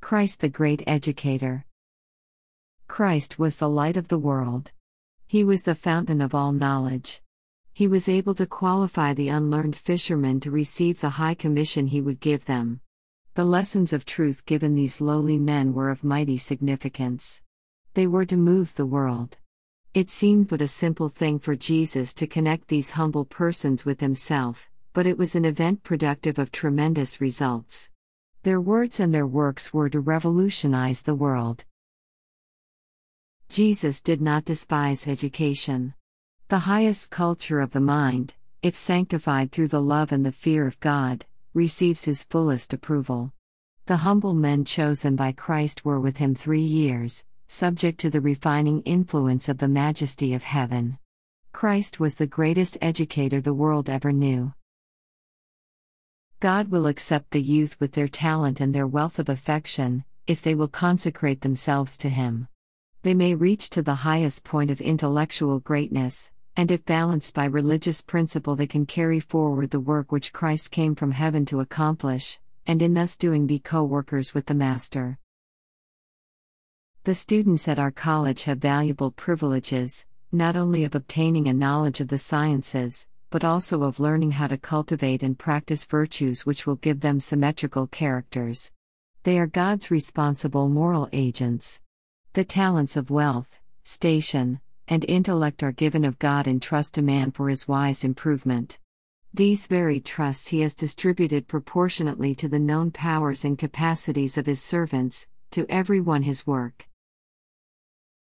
Christ the Great Educator. Christ was the light of the world. He was the fountain of all knowledge. He was able to qualify the unlearned fishermen to receive the high commission he would give them. The lessons of truth given these lowly men were of mighty significance. They were to move the world. It seemed but a simple thing for Jesus to connect these humble persons with himself, but it was an event productive of tremendous results. Their words and their works were to revolutionize the world. Jesus did not despise education. The highest culture of the mind, if sanctified through the love and the fear of God, receives his fullest approval. The humble men chosen by Christ were with him 3 years, subject to the refining influence of the majesty of heaven. Christ was the greatest educator the world ever knew. God will accept the youth with their talent and their wealth of affection, if they will consecrate themselves to him. They may reach to the highest point of intellectual greatness, and if balanced by religious principle they can carry forward the work which Christ came from heaven to accomplish, and in thus doing be co-workers with the Master. The students at our college have valuable privileges, not only of obtaining a knowledge of the sciences, but also of learning how to cultivate and practice virtues which will give them symmetrical characters. They are God's responsible moral agents. The talents of wealth, station, and intellect are given of God in trust to man for his wise improvement. These very trusts he has distributed proportionately to the known powers and capacities of his servants, to every one his work.